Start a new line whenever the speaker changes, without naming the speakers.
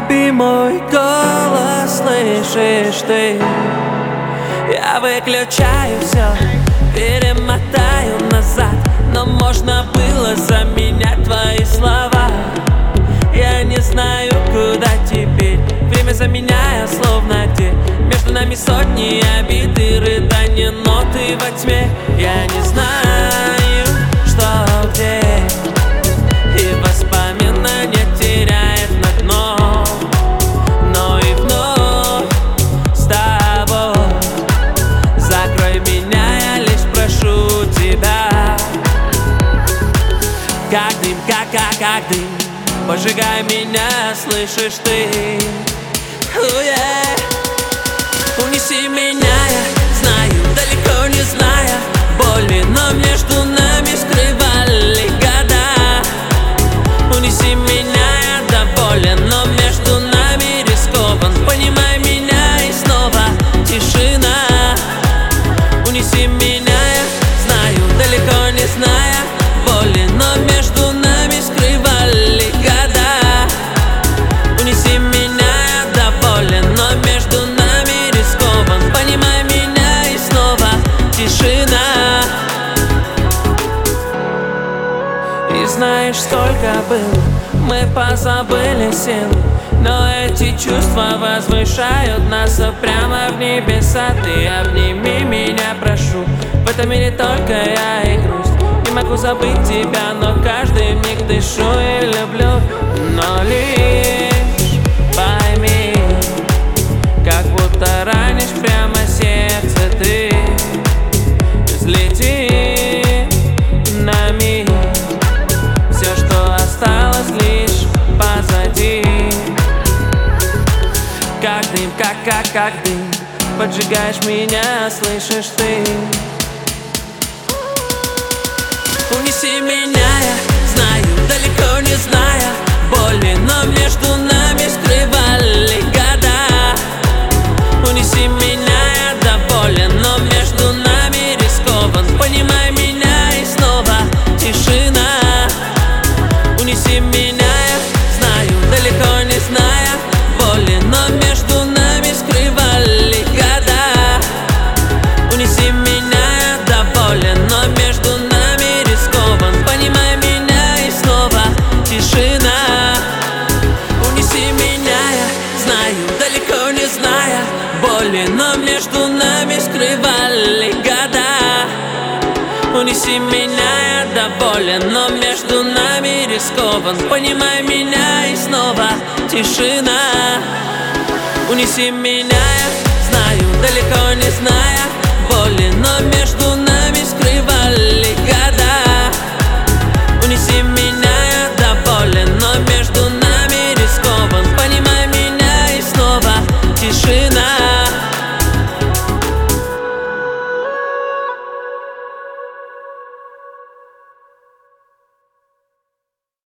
Baby, мой голос слышишь ты? Я выключаю все, перемотаю назад, но можно было заменять твои слова. Я не знаю, куда теперь, время заменяет словно те. Между нами сотни обид и рыдания, но ты во тьме. Я не знаю, что где, и воспоминания теряет на дно. Но и вновь с тобой закрой меня, я лишь прошу тебя. Как дым, как дым, пожигай меня, слышишь ты? Унеси меня, я знаю, далеко не зная боли, но между нами скрывали года. Унеси меня, я доволен, но между нами рискован. Понимай меня, и снова тишина. Унеси меня, я знаю, далеко не зная боли, но между нами скрывали года. Унеси меня, я доволен, но между нами рискован. Понимай меня, и снова тишина. И знаешь, сколько было, мы позабыли силы, но эти чувства возвышают нас прямо в небеса. Ты обними меня, прошу, в этом мире только я и грусть. Не могу забыть тебя, но каждый миг дышу и люблю. Но лишь пойми, как будто ранишь прямо сердце ты. Взлети на миг, все, что осталось, лишь позади. Как дым, как дым, поджигаешь меня, слышишь ты? Унеси меня, я знаю, далеко не зная боли, но между нами скрывали года. Унеси меня, я доволен, но между нами рискован. Понимай меня, и снова тишина. Унеси меня, я знаю, далеко не зная боли, но между нами скрывали года. Унеси меня, я доволен, но между нами рискован. Понимай меня, и снова тишина. Унеси меня, я знаю, далеко не зная боли, но между нами скрывали года. Унеси меня, я доволен, но между нами рискован. Понимай меня, и снова тишина. Унеси меня, я